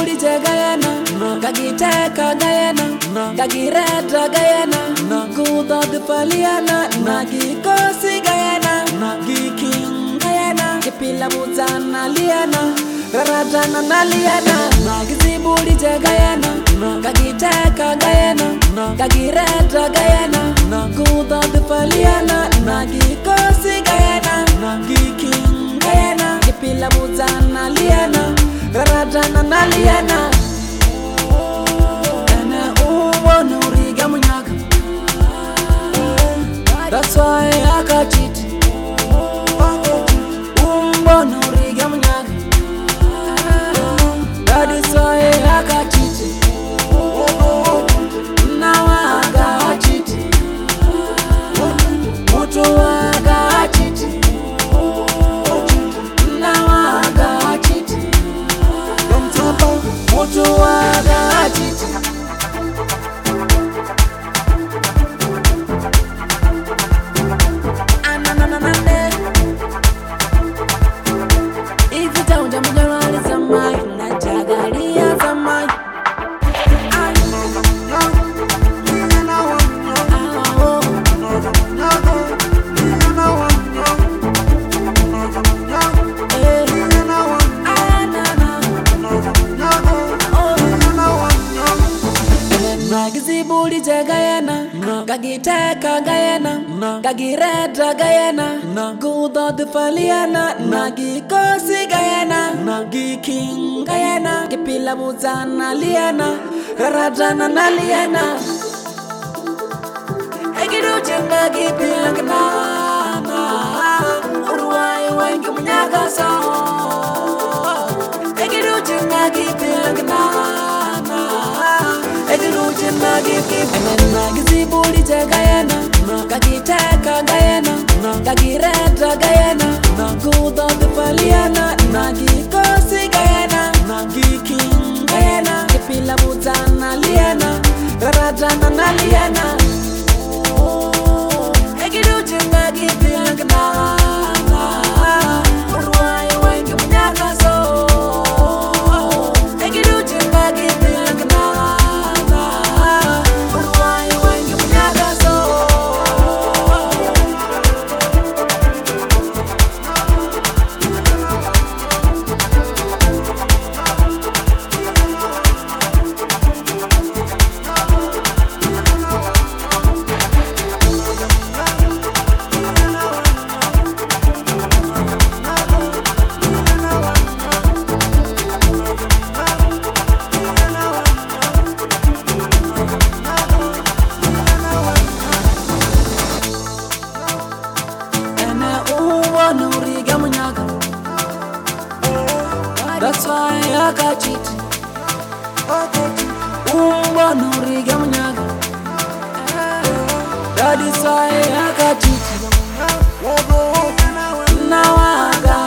Kagizibuli Gayana, Kagiteka Gayana, Kagireta Gayana, Gudo the Faliana, Nagikosi Gayana, Giking Gayana, Kipila Muzana Liana, Rajana Naliana, Kagizibuli Gayana, Kagiteka Gayana, Kagireta Gayana, Gudo the Faliana, Nagikosi Gayana, Giking Gayana, Kipila Muzana Liana, Rajana Naliana. That's why I got it. Umbono riga munyaga. That is why I got it. Now I got it. Mutu I got it. Now I got it. Mutu I got it. Kagizibuli Gayana, Kagiteka Gayana, Kagireta Gayana, Gudo the Faliana, Nagikosi Gayana, Giking Gayana, Kipila Muzana Liana, Rajana Naliana. Egiruji Magipila Gana, Uruai Wangi Munyaga so. Egiruji Magipila Gana. Kagizibuli Gayana, Kagiteka Gayana, Kagireta Gayana, Gudo the Faliana, Nagikosi Gayana, Giking Gayana, Kipila Muzana Liana, Rajana Naliana. Egiruji Magipila Gana, Uruai Wangi Munyaga so. Egiruji Magipila Gana. That's why I got it. Umbono riga munyaga. That is why I got it. Now I got it.